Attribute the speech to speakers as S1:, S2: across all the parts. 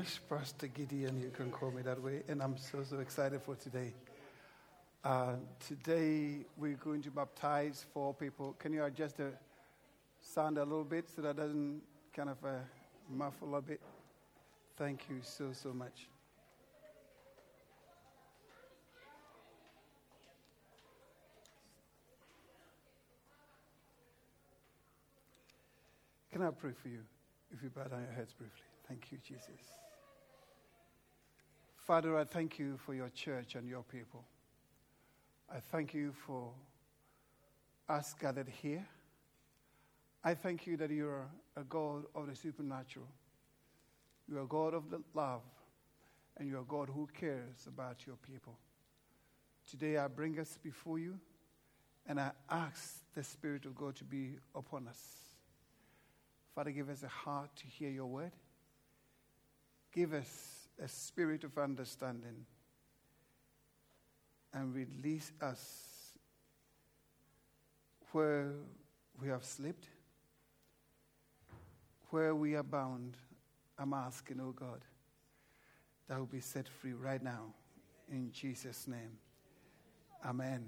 S1: much, Pastor Gideon. You can call me that way. And I'm so excited for today. Today, we're going to baptize 4 people. Can you adjust the sound a little bit so that doesn't kind of muffle a bit? Thank you so much. Can I pray for you? If you bow down your heads briefly. Thank you, Jesus. Father, I thank you for your church and your people. I thank you for us gathered here. I thank you that you are a God of the supernatural. You are a God of the love, and you are a God who cares about your people. Today I bring us before you, and I ask the Spirit of God to be upon us. Father, give us a heart to hear your word. Give us a spirit of understanding, and release us where we have slipped, where we are bound. I'm asking, oh God, that will be set free right now in Jesus' name. Amen.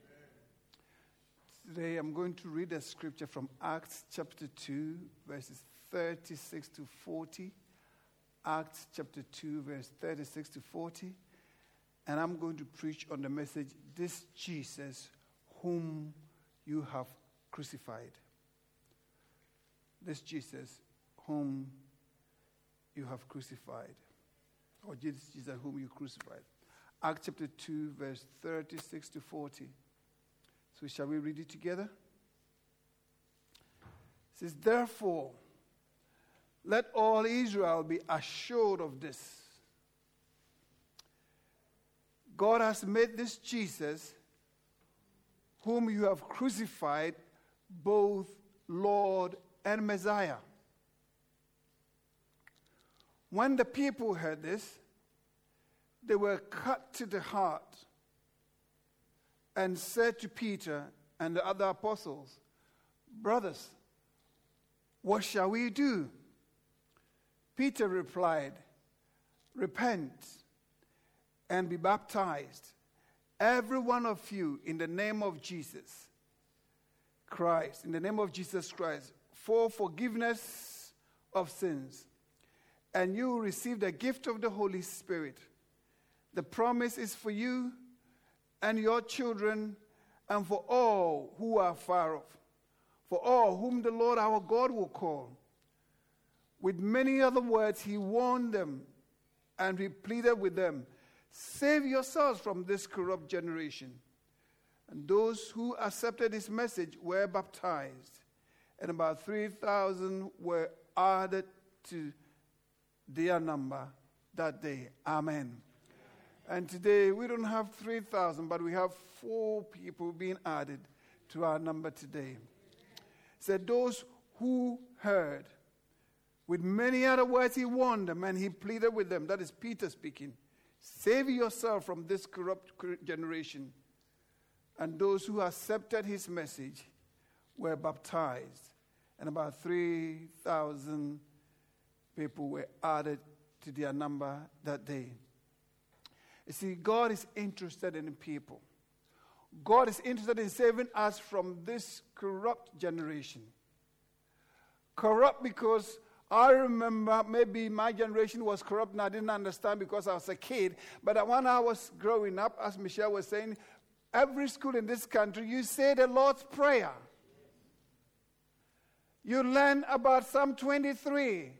S1: Today I'm going to read a scripture from Acts chapter 2, verses 36 to 40. Acts chapter 2, verse 36 to 40. And I'm going to preach on the message, this Jesus whom you have crucified. This Jesus whom you have crucified. Or this Jesus whom you crucified. Acts chapter 2, verse 36 to 40. So shall we read it together? It says, therefore, let all Israel be assured of this. God has made this Jesus, whom you have crucified, both Lord and Messiah. When the people heard this, they were cut to the heart and said to Peter and the other apostles, brothers, what shall we do? Peter replied, repent and be baptized, every one of you, in the name of Jesus Christ, for forgiveness of sins, and you will receive the gift of the Holy Spirit. The promise is for you and your children, and for all who are far off, for all whom the Lord our God will call. With many other words, he warned them, and he pleaded with them, save yourselves from this corrupt generation. And those who accepted his message were baptized, and about 3,000 were added to their number that day. Amen. And today, we don't have 3,000, but we have 4 people being added to our number today. It said, those who heard, with many other words he warned them, and he pleaded with them. That is Peter speaking. Save yourself from this corrupt generation. And those who accepted his message were baptized. And about 3,000 people were added to their number that day. You see, God is interested in people. God is interested in saving us from this corrupt generation. Corrupt because I remember maybe my generation was corrupt and I didn't understand because I was a kid. But when I was growing up, as Michelle was saying, every school in this country, you say the Lord's Prayer. You learn about Psalm 23.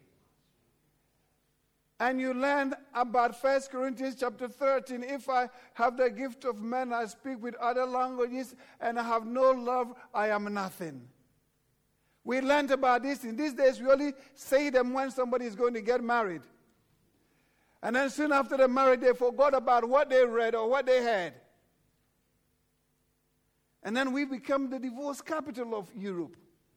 S1: And you learn about 1 Corinthians chapter 13. If I have the gift of men, I speak with other languages, and I have no love, I am nothing. We learned about this. In these days, we only say them when somebody is going to get married. And then soon after the marriage, they forgot about what they read or what they heard. And then we become the divorce capital of Europe.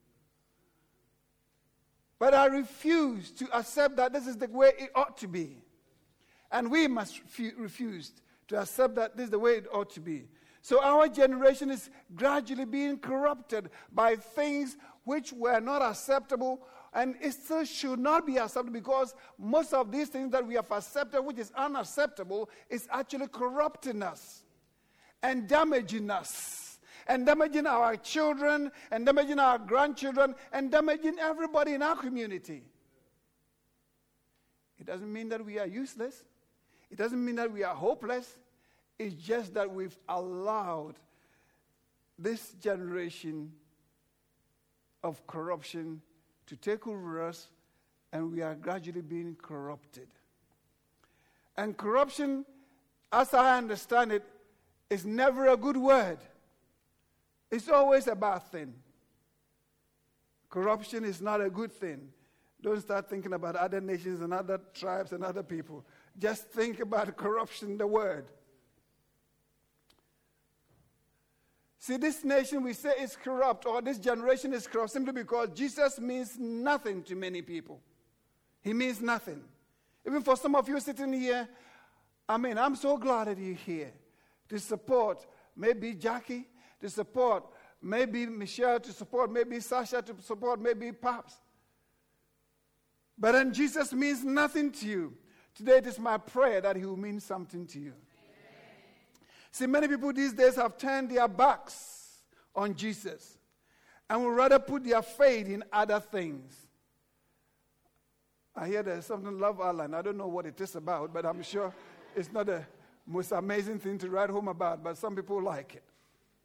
S1: But I refuse to accept that this is the way it ought to be. And we must refuse to accept that this is the way it ought to be. So our generation is gradually being corrupted by things which were not acceptable And it still should not be accepted, because most of these things that we have accepted, which is unacceptable, is actually corrupting us and damaging us, and damaging our children, and damaging our grandchildren, and damaging everybody in our community. It doesn't mean that we are useless. It doesn't mean that we are hopeless. It's just that we've allowed this generation of corruption to take over us, and we are gradually being corrupted. And corruption, as I understand it, is never a good word. It's always a bad thing. Corruption is not a good thing. Don't start thinking about other nations and other tribes and other people. Just think about corruption, the word. See, this nation we say is corrupt, or this generation is corrupt, simply because Jesus means nothing to many people. He means nothing. Even for some of you sitting here, I'm so glad that you're here to support maybe Jackie, to support maybe Michelle, to support maybe Sasha, to support maybe Pops. But then Jesus means nothing to you. Today it is my prayer that he will mean something to you. See, many people these days have turned their backs on Jesus and would rather put their faith in other things. I hear there's something, Love Island. I don't know what it is about, but I'm sure it's not the most amazing thing to write home about, but some people like it.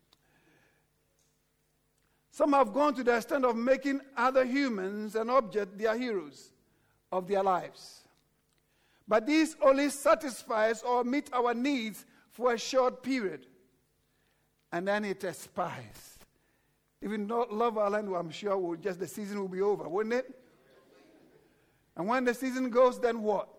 S1: Some have gone to the extent of making other humans and objects their heroes of their lives. But this only satisfies or meets our needs for a short period, and then it expires. Even though Love Island, I'm sure the season will be over, wouldn't it? And when the season goes, then what?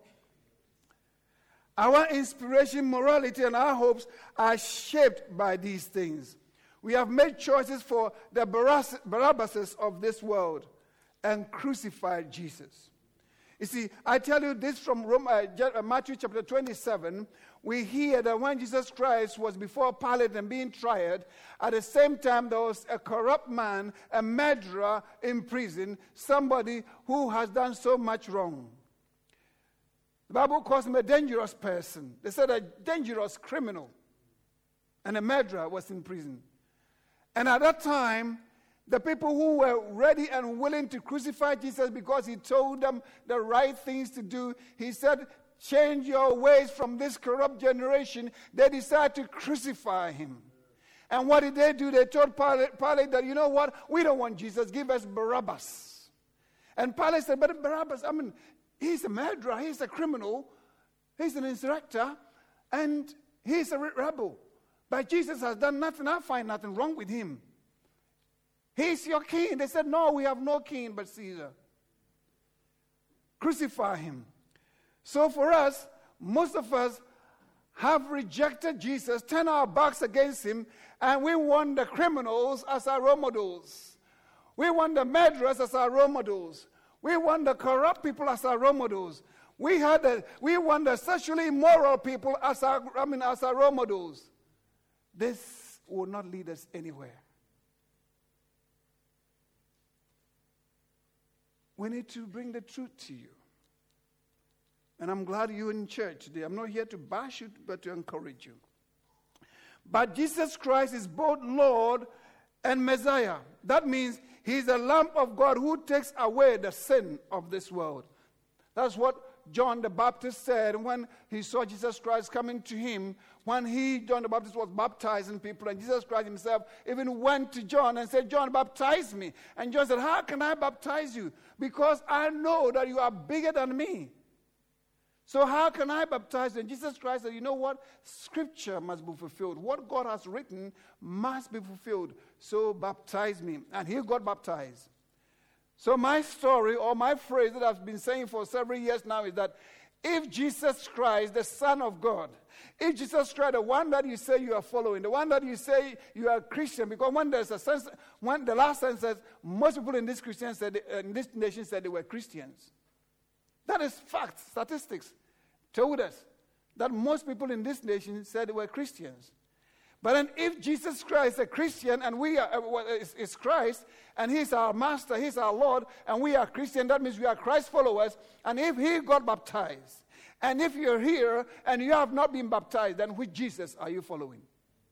S1: Our inspiration, morality, and our hopes are shaped by these things. We have made choices for the Barabbases of this world and crucified Jesus. You see, I tell you this from Matthew chapter 27. We hear that when Jesus Christ was before Pilate and being tried, at the same time there was a corrupt man, a murderer in prison, somebody who has done so much wrong. The Bible calls him a dangerous person. They said a dangerous criminal. And a murderer was in prison. And at that time, the people who were ready and willing to crucify Jesus because he told them the right things to do, he said, change your ways from this corrupt generation. They decided to crucify him. And what did they do? They told Pilate that, you know what? We don't want Jesus. Give us Barabbas. And Pilate said, but Barabbas, he's a murderer. He's a criminal. He's an insurrector. And he's a rebel. But Jesus has done nothing. I find nothing wrong with him. He's your king. They said, no, we have no king but Caesar. Crucify him. So for us, most of us have rejected Jesus, turned our backs against him, and we want the criminals as our role models. We want the murderers as our role models. We want the corrupt people as our role models. We want the sexually immoral people as our role models. This will not lead us anywhere. We need to bring the truth to you. And I'm glad you're in church today. I'm not here to bash you, but to encourage you. But Jesus Christ is both Lord and Messiah. That means he's the Lamb of God who takes away the sin of this world. That's what John the Baptist said when he saw Jesus Christ coming to him. When John the Baptist, was baptizing people, and Jesus Christ himself even went to John and said, John, baptize me. And John said, how can I baptize you? Because I know that you are bigger than me. So how can I baptize you? And Jesus Christ said, you know what? Scripture must be fulfilled. What God has written must be fulfilled. So baptize me. And he got baptized. So my story, or my phrase that I've been saying for several years now, is that if Jesus Christ, the Son of God, if Jesus Christ, the one that you say you are following, the one that you say you are a Christian, because when there's a sense, when the last census, most people in this nation said they were Christians. That is fact. Statistics told us that most people in this nation said they were Christians. But then if Jesus Christ is a Christian and we are is Christ, and he's our master, he's our Lord, and we are Christian, that means we are Christ followers. And if he got baptized, and if you're here and you have not been baptized, then which Jesus are you following?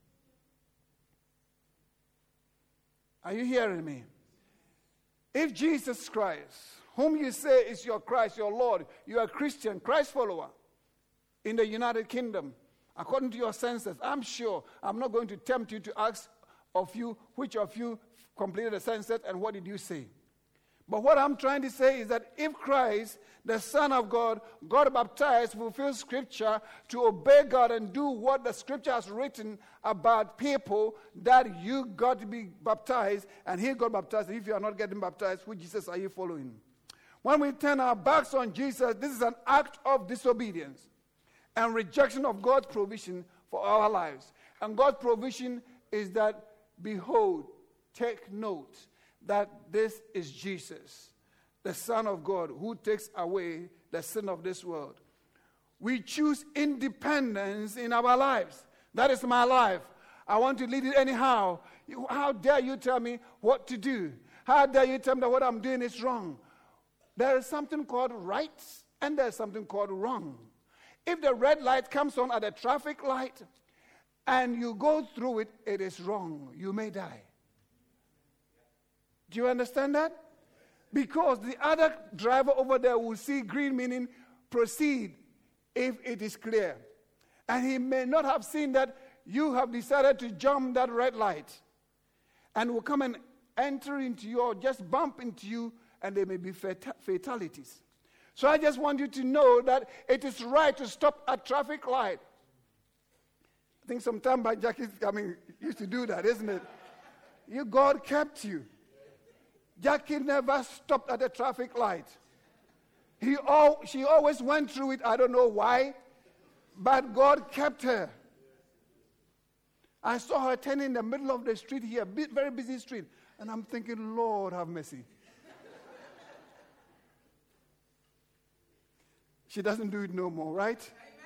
S1: Are you hearing me? If Jesus Christ, whom you say is your Christ, your Lord, you are a Christian, Christ follower in the United Kingdom, according to your senses, I'm sure I'm not going to tempt you to ask of you which of you completed the census and what did you say. But what I'm trying to say is that if Christ, the Son of God, got baptized, fulfilled Scripture to obey God and do what the Scripture has written about people, that you got to be baptized and he got baptized. If you are not getting baptized, which Jesus are you following? When we turn our backs on Jesus, this is an act of disobedience and rejection of God's provision for our lives. And God's provision is that, behold, take note that this is Jesus, the Son of God, who takes away the sin of this world. We choose independence in our lives. That is my life. I want to lead it anyhow. How dare you tell me what to do? How dare you tell me that what I'm doing is wrong? There is something called right and there's something called wrong. If the red light comes on at a traffic light and you go through it, it is wrong. You may die. Do you understand that? Because the other driver over there will see green, meaning proceed if it is clear. And he may not have seen that you have decided to jump that red light and will come and enter into you or just bump into you, and there may be fatalities. So I just want you to know that it is right to stop at traffic light. I think sometime back Jackie used to do that, isn't it? God kept you. Jackie never stopped at a traffic light. She always went through it. I don't know why, but God kept her. I saw her turning in the middle of the street here, very busy street, and I'm thinking, Lord, have mercy. She doesn't do it no more, right?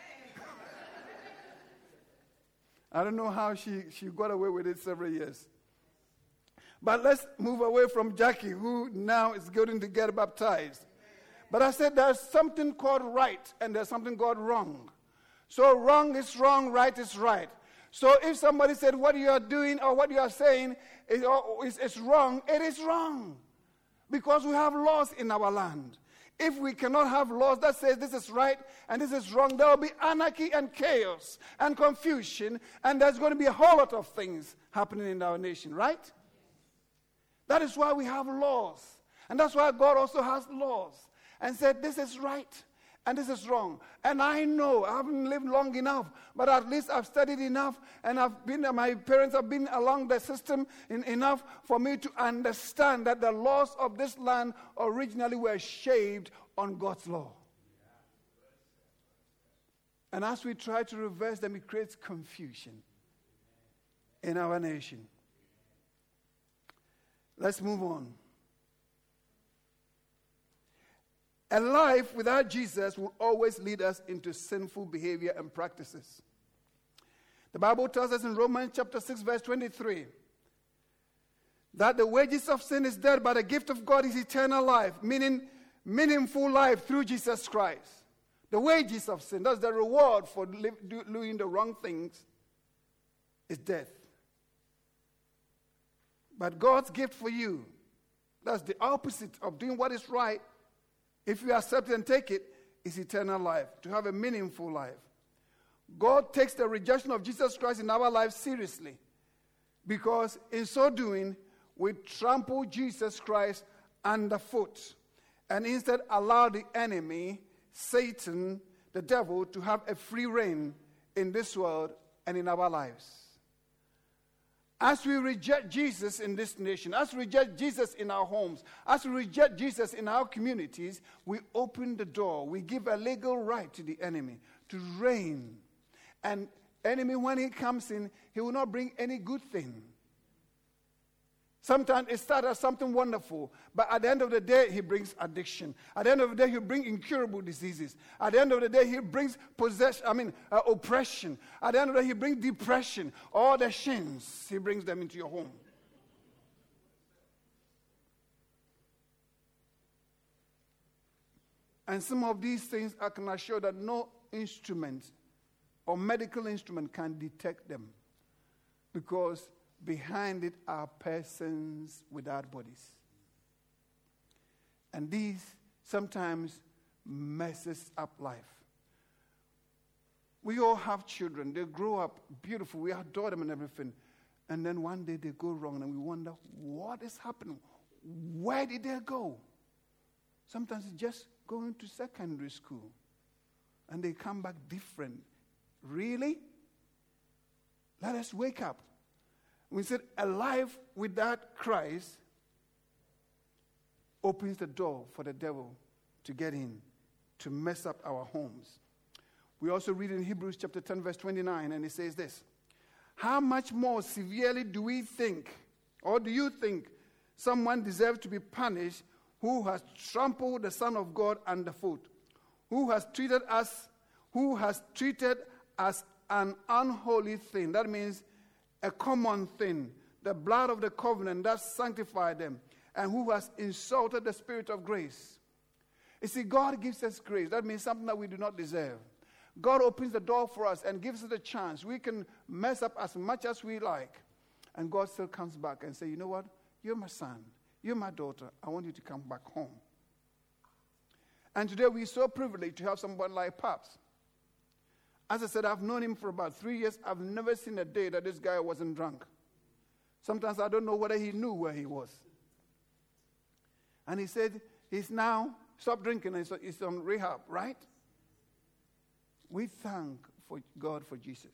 S1: I don't know how she got away with it several years. But let's move away from Jackie, who now is going to get baptized. But I said there's something called right and there's something called wrong. So wrong is wrong, right is right. So if somebody said what you are doing or what you are saying is wrong, it is wrong. Because we have laws in our land. If we cannot have laws that says this is right and this is wrong, there will be anarchy and chaos and confusion, and there's going to be a whole lot of things happening in our nation, right? That is why we have laws. And that's why God also has laws. And said, this is right and this is wrong. And I know, I haven't lived long enough, but at least I've studied enough, and my parents have been along the system enough for me to understand that the laws of this land originally were shaped on God's law. And as we try to reverse them, it creates confusion in our nation. Let's move on. A life without Jesus will always lead us into sinful behavior and practices. The Bible tells us in Romans chapter 6, verse 23, that the wages of sin is death, but the gift of God is eternal life, meaning meaningful life through Jesus Christ. The wages of sin, that's the reward for doing the wrong things, is death. But God's gift for you, that's the opposite of doing what is right, if you accept it and take it, is eternal life, to have a meaningful life. God takes the rejection of Jesus Christ in our lives seriously, because in so doing, we trample Jesus Christ underfoot and instead allow the enemy, Satan, the devil, to have a free reign in this world and in our lives. As we reject Jesus in this nation, as we reject Jesus in our homes, as we reject Jesus in our communities, we open the door. We give a legal right to the enemy to reign. And enemy, when he comes in, he will not bring any good thing. Sometimes it starts as something wonderful, but at the end of the day, he brings addiction. At the end of the day, he brings incurable diseases. At the end of the day, he brings oppression. At the end of the day, he brings depression. All the shins, he brings them into your home. And some of these things, I can assure that no instrument or medical instrument can detect them, because behind it are persons without bodies. And these sometimes messes up life. We all have children. They grow up beautiful. We adore them and everything. And then one day they go wrong and we wonder, what is happening? Where did they go? Sometimes it's just going to secondary school and they come back different. Really? Let us wake up. We said a life without Christ opens the door for the devil to get in, to mess up our homes. We also read in Hebrews chapter 10, verse 29, and it says this: how much more severely do we think, or do you think, someone deserves to be punished who has trampled the Son of God underfoot, who has treated as an unholy thing? That means a common thing, the blood of the covenant that sanctified them, and who has insulted the Spirit of grace. You see, God gives us grace. That means something that we do not deserve. God opens the door for us and gives us a chance. We can mess up as much as we like, and God still comes back and says, you know what? You're my son. You're my daughter. I want you to come back home. And today we're so privileged to have someone like Pops. As I said, I've known him for about 3 years. I've never seen a day that this guy wasn't drunk. Sometimes I don't know whether he knew where he was. And he said he's now stopped drinking and he's on rehab, right? We thank God for Jesus.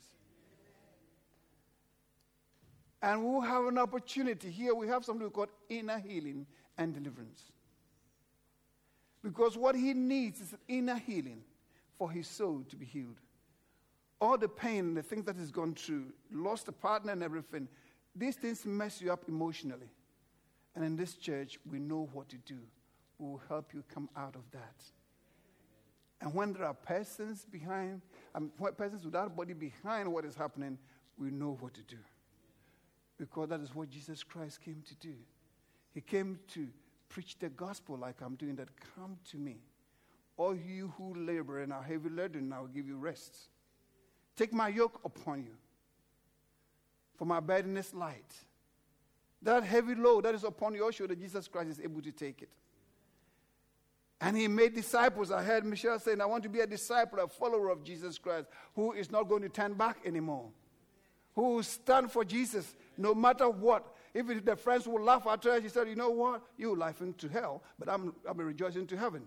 S1: And we'll have an opportunity. Here we have something called inner healing and deliverance. Because what he needs is inner healing for his soul to be healed. All the pain, the things that he's gone through, lost a partner and everything, these things mess you up emotionally. And in this church, we know what to do. We will help you come out of that. And when there are persons persons without a body behind what is happening, we know what to do. Because that is what Jesus Christ came to do. He came to preach the gospel like I'm doing, that come to me. All you who labor and are heavy laden, I will give you rest. Take my yoke upon you, for my burden is light. That heavy load that is upon your shoulder, Jesus Christ is able to take it. And he made disciples. I heard Michelle saying, I want to be a disciple, a follower of Jesus Christ, who is not going to turn back anymore, who will stand for Jesus no matter what. If the friends will laugh at her, she said, you know what? You will laugh into hell, but I'll be rejoicing to heaven.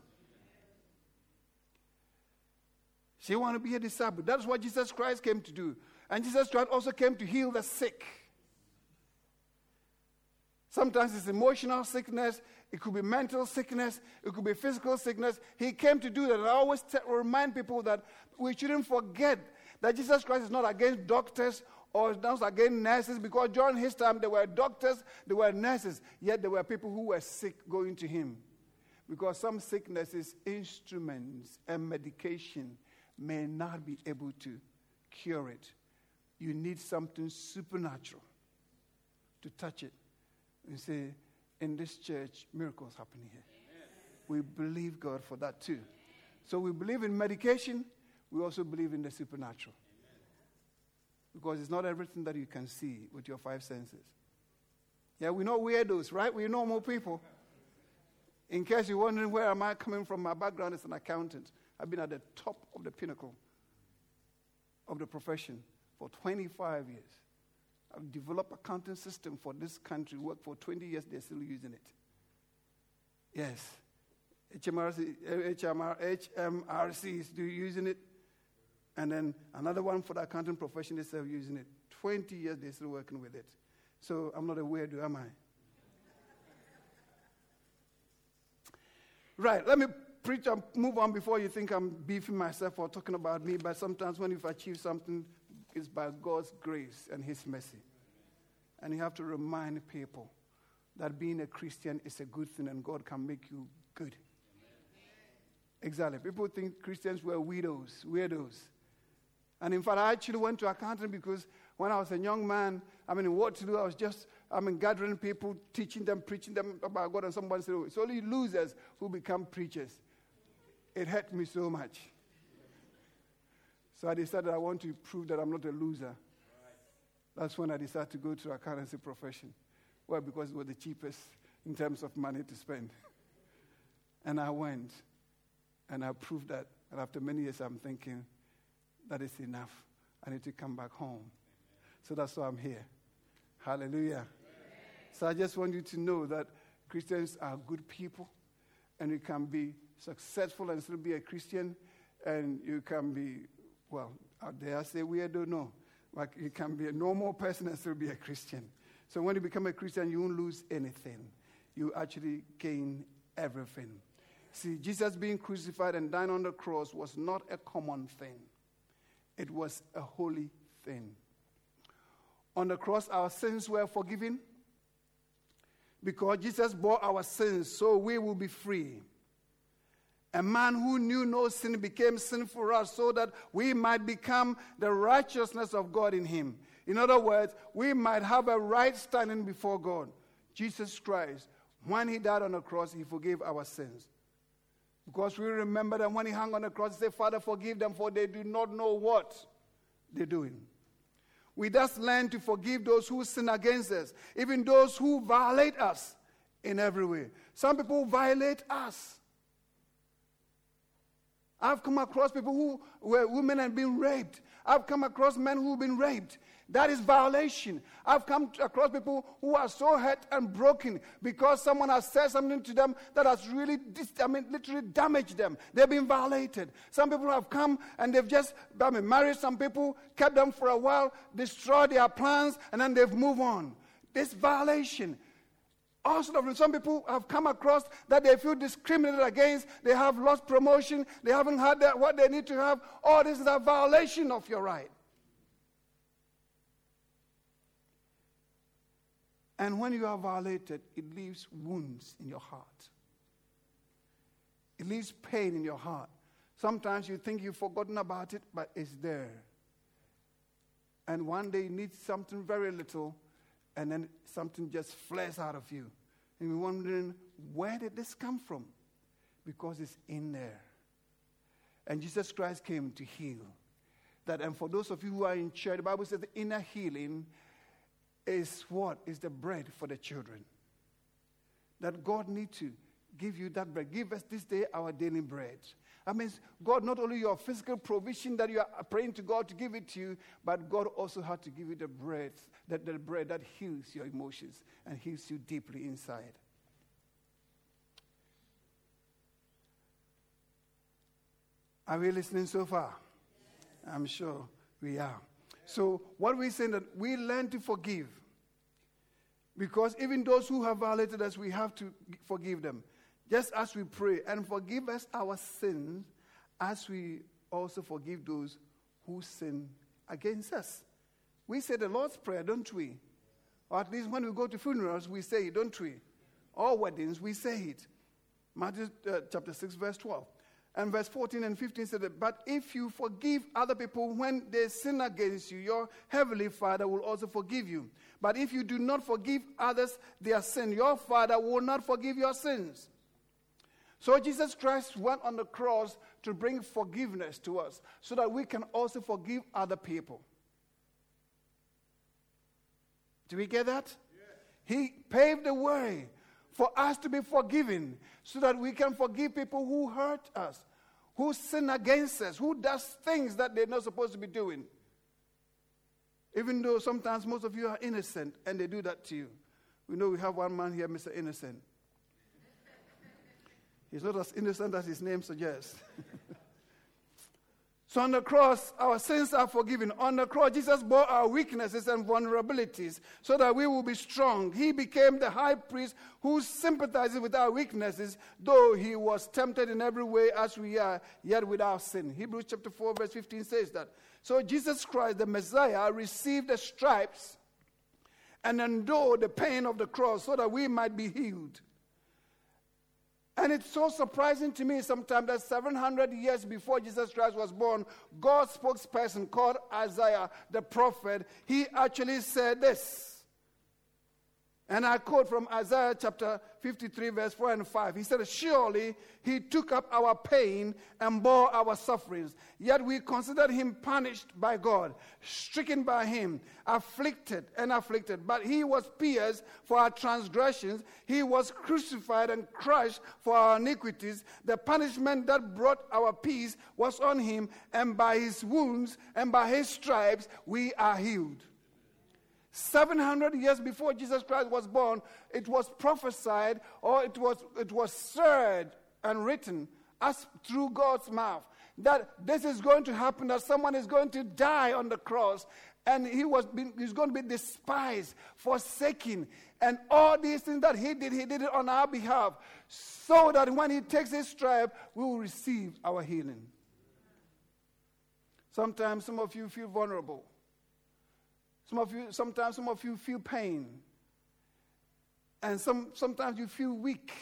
S1: She wanted to be a disciple. That's what Jesus Christ came to do. And Jesus Christ also came to heal the sick. Sometimes it's emotional sickness. It could be mental sickness. It could be physical sickness. He came to do that. And I always remind people that we shouldn't forget that Jesus Christ is not against doctors or not against nurses, because during his time there were doctors, there were nurses, yet there were people who were sick going to him. Because some sicknesses, instruments and medication may not be able to cure it. You need something supernatural to touch it. You say, in this church, miracles happening here. Amen. We believe God for that too. Amen. So we believe in medication. We also believe in the supernatural. Amen. Because it's not everything that you can see with your five senses. Yeah, we know weirdos, right? We're normal people. In case you're wondering where am I coming from, my background is an accountant. I've been at the top of the pinnacle of the profession for 25 years. I've developed an accounting system for this country. Worked for 20 years, they're still using it. Yes. HMRC is still using it. And then another one for the accounting profession, they're still using it. 20 years, they're still working with it. So I'm not a weirdo, am I? Right, let me preach and move on before you think I'm beefing myself or talking about me. But sometimes when you've achieved something, it's by God's grace and his mercy. And you have to remind people that being a Christian is a good thing and God can make you good. Exactly. People think Christians were weirdos. And in fact, I actually went to accounting because when I was a young man, what to do? I was just, gathering people, teaching them, preaching them about God, and someone said, oh, it's only losers who become preachers. It hurt me so much. So I decided I want to prove that I'm not a loser. That's when I decided to go to accountancy profession. Well, because it was the cheapest in terms of money to spend. And I went, and I proved that. And after many years, I'm thinking, that is enough. I need to come back home. Amen. So that's why I'm here. Hallelujah. Amen. So I just want you to know that Christians are good people, and you can be successful and still be a Christian, and you can be, dare I say weirdo? No. Like you can be a normal person and still be a Christian. So when you become a Christian, you won't lose anything. You actually gain everything. See, Jesus being crucified and dying on the cross was not a common thing. It was a holy thing. On the cross, our sins were forgiven because Jesus bore our sins so we will be free. A man who knew no sin became sin for us so that we might become the righteousness of God in him. In other words, we might have a right standing before God. Jesus Christ, when he died on the cross, he forgave our sins. Because we remember that when he hung on the cross, he said, Father, forgive them, for they do not know what they're doing. We thus learn to forgive those who sin against us, even those who violate us in every way. Some people violate us. I've come across people who were women and been raped. I've come across men who've been raped. That is violation. I've come across people who are so hurt and broken because someone has said something to them that has really, literally damaged them. They've been violated. Some people have come and they've just married some people, kept them for a while, destroyed their plans, and then they've moved on. This violation. Also, some people have come across that they feel discriminated against. They have lost promotion. They haven't had what they need to have. All this is a violation of your right. And when you are violated, it leaves wounds in your heart. It leaves pain in your heart. Sometimes you think you've forgotten about it, but it's there. And one day you need something very little, and then something just flares out of you. And you're wondering, where did this come from? Because it's in there. And Jesus Christ came to heal. And for those of you who are in church, the Bible says the inner healing is what? Is the bread for the children. That God needs to give you that bread. Give us this day our daily bread. That means God, not only your physical provision that you are praying to God to give it to you, but God also had to give you the bread that heals your emotions and heals you deeply inside. Are we listening so far? Yes. I'm sure we are. So what we're saying that we learn to forgive. Because even those who have violated us, we have to forgive them. Just as we pray, and forgive us our sins, as we also forgive those who sin against us. We say the Lord's Prayer, don't we? Or at least when we go to funerals, we say it, don't we? Or weddings, we say it. Matthew chapter 6, verse 12. And verse 14 and 15 said that, but if you forgive other people when they sin against you, your heavenly Father will also forgive you. But if you do not forgive others their sin, your Father will not forgive your sins. So Jesus Christ went on the cross to bring forgiveness to us so that we can also forgive other people. Do we get that? Yes. He paved the way for us to be forgiven so that we can forgive people who hurt us, who sin against us, who does things that they're not supposed to be doing. Even though sometimes most of you are innocent and they do that to you. We know we have one man here, Mr. Innocent. He's not as innocent as his name suggests. So on the cross, our sins are forgiven. On the cross, Jesus bore our weaknesses and vulnerabilities so that we will be strong. He became the high priest who sympathizes with our weaknesses, though he was tempted in every way as we are, yet without sin. Hebrews chapter 4, verse 15 says that. So Jesus Christ, the Messiah, received the stripes and endure the pain of the cross so that we might be healed. And it's so surprising to me sometimes that 700 years before Jesus Christ was born, God's spokesperson called Isaiah the prophet, he actually said this. And I quote from Isaiah chapter 53, verse 4 and 5. He said, surely he took up our pain and bore our sufferings. Yet we considered him punished by God, stricken by him, afflicted. But he was pierced for our transgressions. He was crucified and crushed for our iniquities. The punishment that brought our peace was on him, and by his wounds and by his stripes we are healed. 700 years before Jesus Christ was born, it was prophesied, or it was said and written as through God's mouth that this is going to happen, that someone is going to die on the cross, and he's going to be despised, forsaken, and all these things that he did it on our behalf, so that when he takes his stripe, we will receive our healing. Sometimes some of you feel vulnerable. Sometimes some of you feel pain. And sometimes you feel weak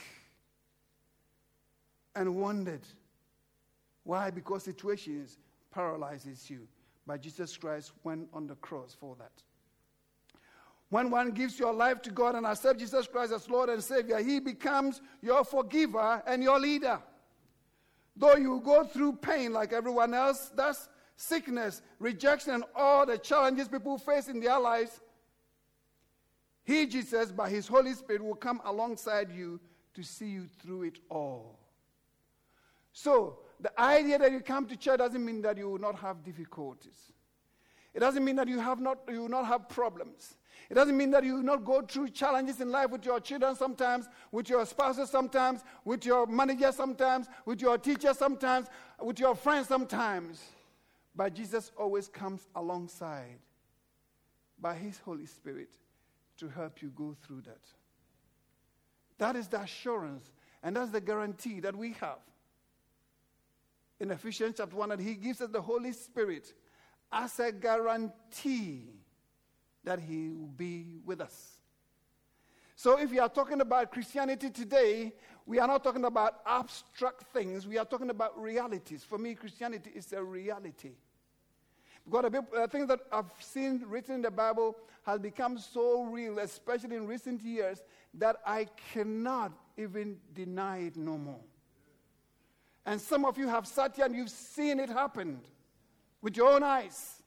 S1: and wounded. Why? Because situations paralyzes you. But Jesus Christ went on the cross for that. When one gives your life to God and accepts Jesus Christ as Lord and Savior, he becomes your forgiver and your leader. Though you go through pain like everyone else does, sickness, rejection, and all the challenges people face in their lives, he, Jesus, by his Holy Spirit, will come alongside you to see you through it all. So, the idea that you come to church doesn't mean that you will not have difficulties. It doesn't mean that you will not have problems. It doesn't mean that you will not go through challenges in life with your children sometimes, with your spouses sometimes, with your manager sometimes, with your teacher sometimes, with your friends sometimes. But Jesus always comes alongside by his Holy Spirit to help you go through that. That is the assurance and that's the guarantee that we have. In Ephesians chapter 1, that he gives us the Holy Spirit as a guarantee that he will be with us. So if we are talking about Christianity today, we are not talking about abstract things. We are talking about realities. For me, Christianity is a reality. Because the things that I've seen written in the Bible has become so real, especially in recent years, that I cannot even deny it no more. And some of you have sat here and you've seen it happen with your own eyes.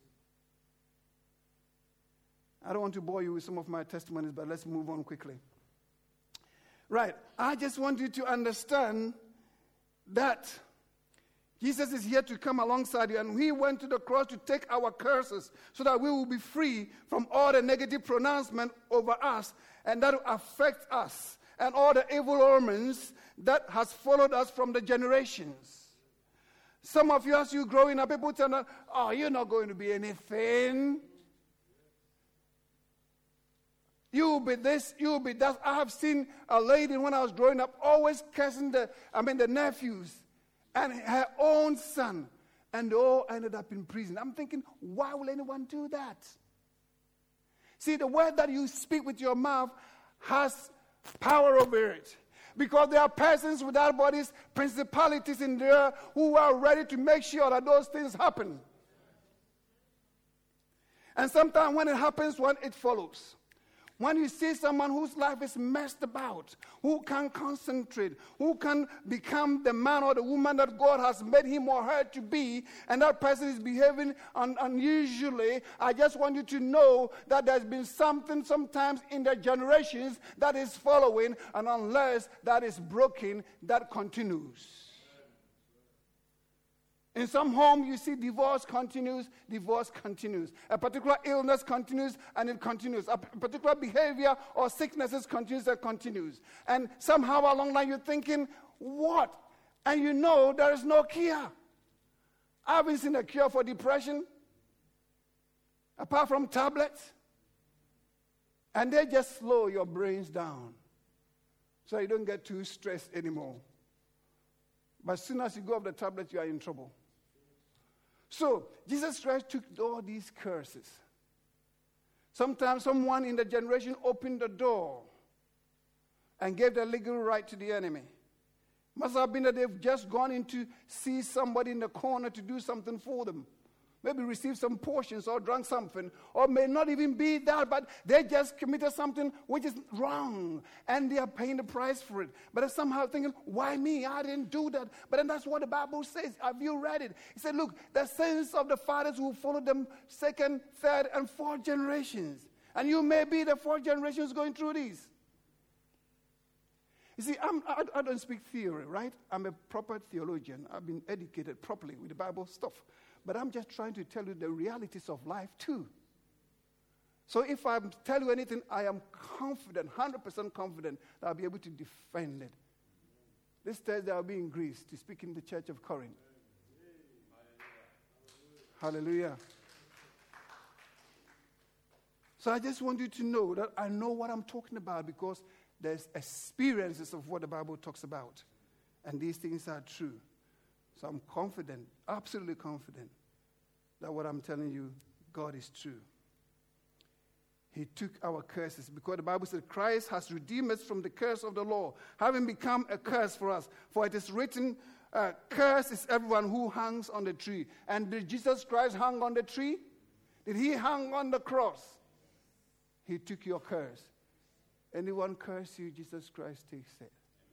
S1: I don't want to bore you with some of my testimonies, but let's move on quickly. Right. I just want you to understand that Jesus is here to come alongside you, and he went to the cross to take our curses so that we will be free from all the negative pronouncement over us, and that will affect us, and all the evil omens that has followed us from the generations. Some of you, as you growing up, people tell you, oh, you're not going to be anything. You'll be this, you'll be that. I have seen a lady when I was growing up always cursing the nephews and her own son, and they all ended up in prison. I'm thinking, why will anyone do that? See, the word that you speak with your mouth has power over it. Because there are persons without bodies, principalities in there who are ready to make sure that those things happen. And sometimes when it happens, when it follows. When you see someone whose life is messed about, who can concentrate, who can become the man or the woman that God has made him or her to be, and that person is behaving unusually, I just want you to know that there's been something sometimes in the generations that is following, and unless that is broken, that continues. In some home, you see divorce continues. A particular illness continues, and it continues. A particular behavior or sicknesses continues. And somehow along the line, you're thinking, what? And you know there is no cure. I haven't seen a cure for depression, apart from tablets. And they just slow your brains down so you don't get too stressed anymore. But as soon as you go off the tablet, you are in trouble. So, Jesus Christ took all these curses Sometimes someone in the generation opened the door and gave the legal right to the enemy. Must have been that they've just gone in to see somebody in the corner to do something for them. Maybe receive some portions or drunk something, or may not even be that, but they just committed something which is wrong, and they are paying the price for it. But they're somehow thinking, why me? I didn't do that. But then that's what the Bible says. Have you read it? It said, look, the sins of the fathers will follow them second, third, and fourth generations. And you may be the fourth generations going through these. You see, I don't speak theory, right? I'm a proper theologian. I've been educated properly with the Bible stuff. But I'm just trying to tell you the realities of life too. So if I tell you anything, I am confident, 100% confident, that I'll be able to defend it. This Thursday I'll be in Greece to speak in the church of Corinth. Hallelujah. So I just want you to know that I know what I'm talking about, because there's experiences of what the Bible talks about. And these things are true. So I'm confident, absolutely confident, that what I'm telling you, God is true. He took our curses, because the Bible said Christ has redeemed us from the curse of the law, having become a curse for us. For it is written, curse is everyone who hangs on the tree. And did Jesus Christ hang on the tree? Did he hang on the cross? He took your curse. Anyone curse you, Jesus Christ takes it.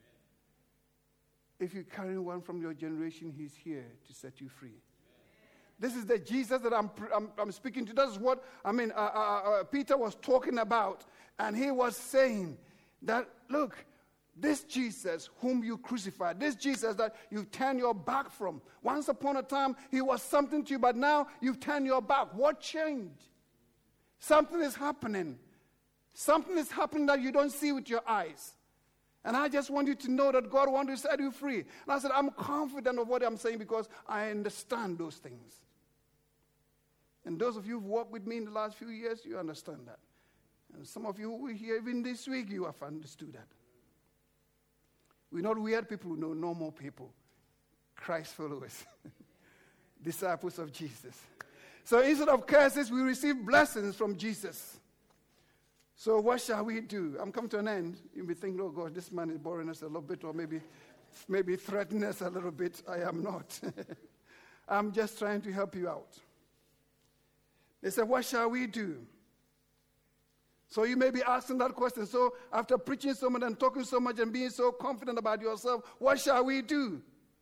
S1: If you carry one from your generation, he's here to set you free. This is the Jesus that I'm speaking to. That's what, Peter was talking about. And he was saying that, look, this Jesus whom you crucified, this Jesus that you turn your back from, once upon a time, he was something to you, but now you've turned your back. What changed? Something is happening. Something is happening that you don't see with your eyes. And I just want you to know that God wants to set you free. And I said, I'm confident of what I'm saying because I understand those things. And those of you who've walked with me in the last few years, you understand that. And some of you who were here even this week, you have understood that. We're not weird people, no, normal people. Christ followers. Disciples of Jesus. So instead of curses, we receive blessings from Jesus. So what shall we do? I'm coming to an end. You'll be thinking, oh God, this man is boring us a little bit, or maybe threatening us a little bit. I am not. I'm just trying to help you out. They said, what shall we do? So you may be asking that question. So after preaching so much and talking so much and being so confident about yourself, what shall we do?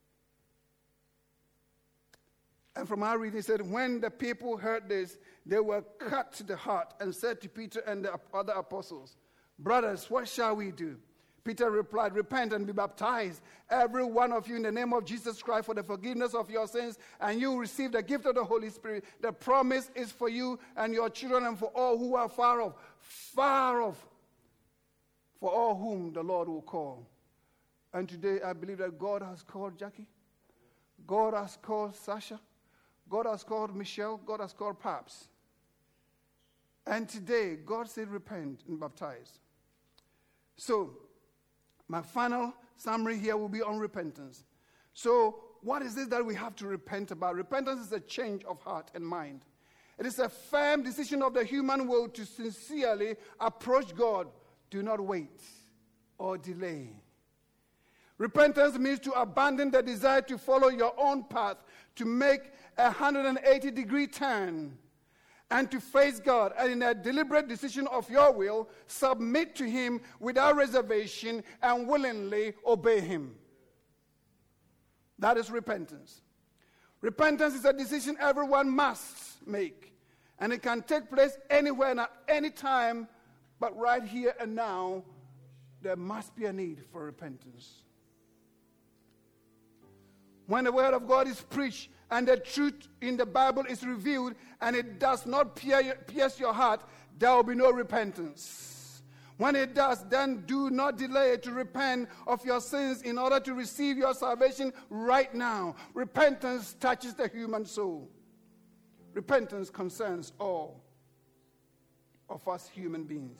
S1: And from our reading, it said, when the people heard this, they were cut to the heart and said to Peter and the other apostles, brothers, what shall we do? Peter replied, repent and be baptized, every one of you, in the name of Jesus Christ for the forgiveness of your sins, and you will receive the gift of the Holy Spirit. The promise is for you and your children and for all who are far off, for all whom the Lord will call. And today I believe that God has called Jackie. God has called Sasha. God has called Michelle. God has called Paps. And today, God said, repent and baptize. So, my final summary here will be on repentance. So, what is it that we have to repent about? Repentance is a change of heart and mind. It is a firm decision of the human will to sincerely approach God. Do not wait or delay. Repentance means to abandon the desire to follow your own path, to make a 180-degree turn, and to face God, and in a deliberate decision of your will, submit to Him without reservation and willingly obey Him. That is repentance. Repentance is a decision everyone must make, and it can take place anywhere and at any time, but right here and now, there must be a need for repentance. When the Word of God is preached and the truth in the Bible is revealed and it does not pierce your heart, there will be no repentance. When it does, then do not delay to repent of your sins in order to receive your salvation right now. Repentance touches the human soul. Repentance concerns all of us human beings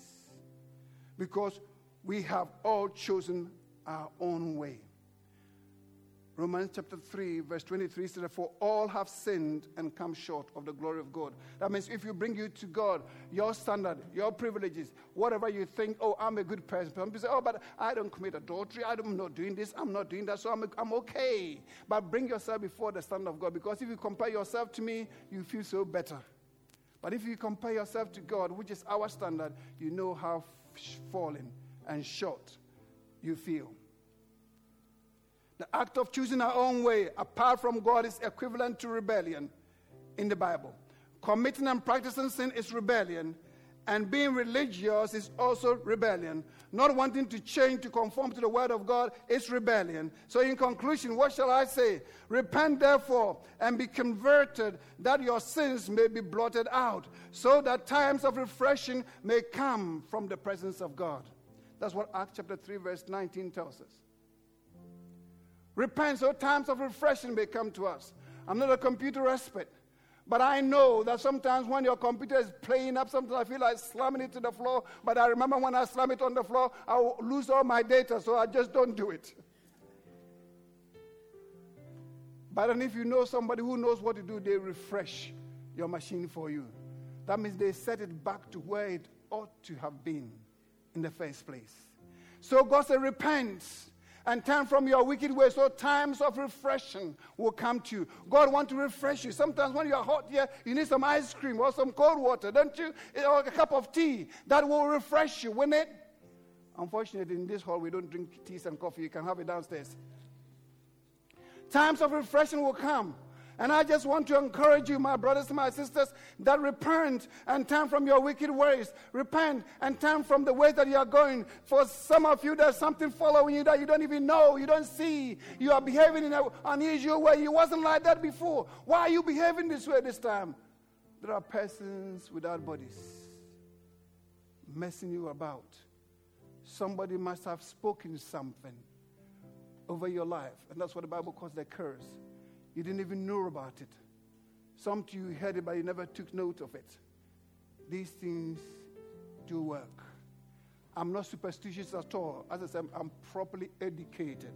S1: because we have all chosen our own way. Romans chapter 3, verse 23 says, for all have sinned and come short of the glory of God. That means if you bring you to God, your standard, your privileges, whatever you think, oh, I'm a good person. Some people say, oh, but I don't commit adultery. I'm not doing this. I'm not doing that. So I'm okay. But bring yourself before the standard of God. Because if you compare yourself to me, you feel so better. But if you compare yourself to God, which is our standard, you know how fallen and short you feel. The act of choosing our own way apart from God is equivalent to rebellion in the Bible. Committing and practicing sin is rebellion, and being religious is also rebellion. Not wanting to change to conform to the word of God is rebellion. So in conclusion, what shall I say? Repent therefore and be converted, that your sins may be blotted out, so that times of refreshing may come from the presence of God. That's what Acts chapter 3 verse 19 tells us. Repent so times of refreshing may come to us. I'm not a computer expert, but I know that sometimes when your computer is playing up, sometimes I feel like slamming it to the floor, but I remember when I slam it on the floor, I will lose all my data, so I just don't do it. But then if you know somebody who knows what to do, they refresh your machine for you. That means they set it back to where it ought to have been in the first place. So God said, repent and turn from your wicked ways, so times of refreshing will come to you. God wants to refresh you. Sometimes when you're hot here, you need some ice cream or some cold water, don't you? Or a cup of tea. That will refresh you, won't it? Unfortunately, in this hall, we don't drink teas and coffee. You can have it downstairs. Times of refreshing will come. And I just want to encourage you, my brothers and my sisters, that repent and turn from your wicked ways. Repent and turn from the ways that you are going. For some of you, there's something following you that you don't even know, you don't see. You are behaving in an unusual way. You wasn't like that before. Why are you behaving this way this time? There are persons without bodies messing you about. Somebody must have spoken something over your life. And that's what the Bible calls the curse. You didn't even know about it. Some of you heard it, but you never took note of it. These things do work. I'm not superstitious at all. As I said, I'm properly educated.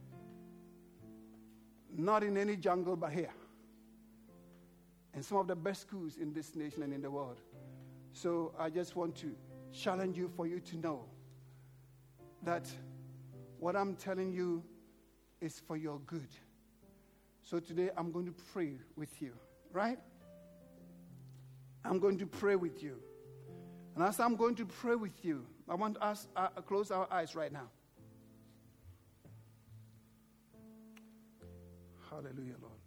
S1: Not in any jungle, but here. In some of the best schools in this nation and in the world. So I just want to challenge you for you to know that what I'm telling you is for your good. So today I'm going to pray with you, right? I'm going to pray with you. And as I'm going to pray with you, I want us to close our eyes right now. Hallelujah, Lord.